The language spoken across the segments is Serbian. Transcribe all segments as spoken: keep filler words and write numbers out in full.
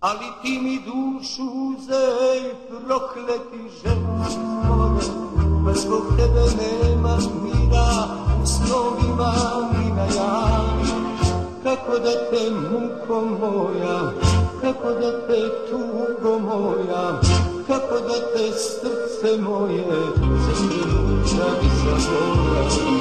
ali ti mi dušu uzej, prokleti žena moja, pa zbog tebe nema mira, u snovima mi najavi. Kako da te muko moja, kako da te tugo moja, kako da te srce moje za trenutak zaboravi.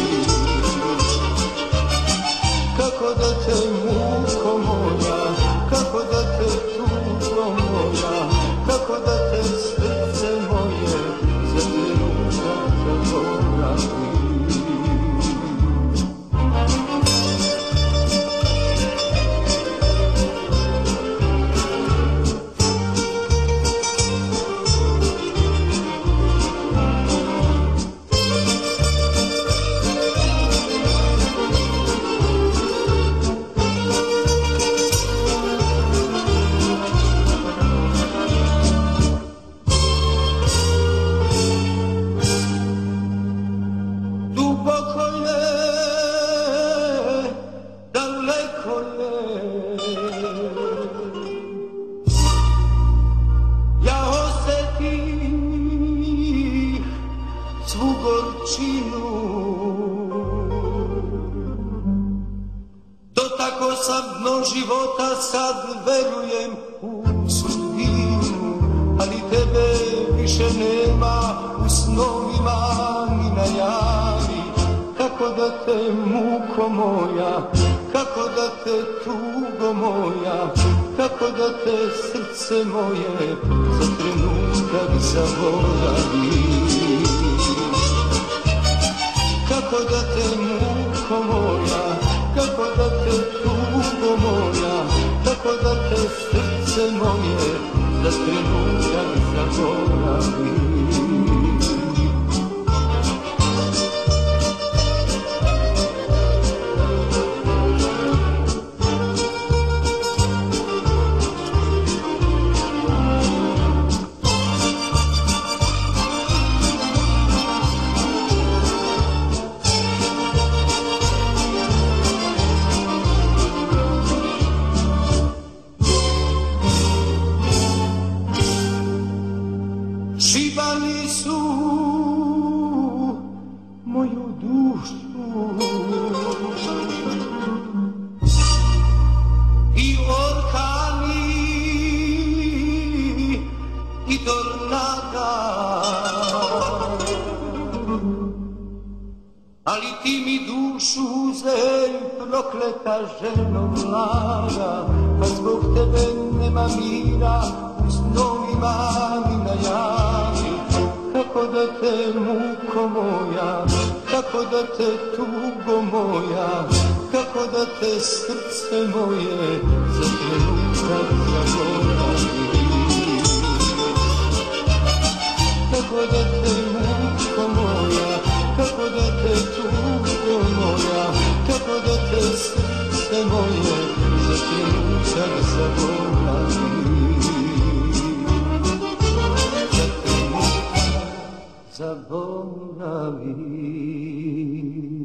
Kako da te muko moja, kako da te tugo moja, kako da te srce moje za trenutak zaboravi. Tako sam dno života, sad verujem u sudbinu, ali tebe više nema u snovima ni najavi. Kako da te muko moja, kako da te tugo moja, kako da te srce moje za trenutak zaboravi. Kako da te muko moja, kako da te tugo moja, kako da te srce moje za trenutak zaboravi. Šibani su moju dušu i orkani i tornada, ali ti mi dušu uzej, prokleta ženo mlada, pa zbog tebe nema mira, u snovima mi najavi. Kako da te muko moja, kako da te tugo moja, kako da te srce moje za trenutak zaboravi. Kako da te muko moja, kako da te tugo moja, kako da te srce moje za trenutak zaboravi. Zaboravi.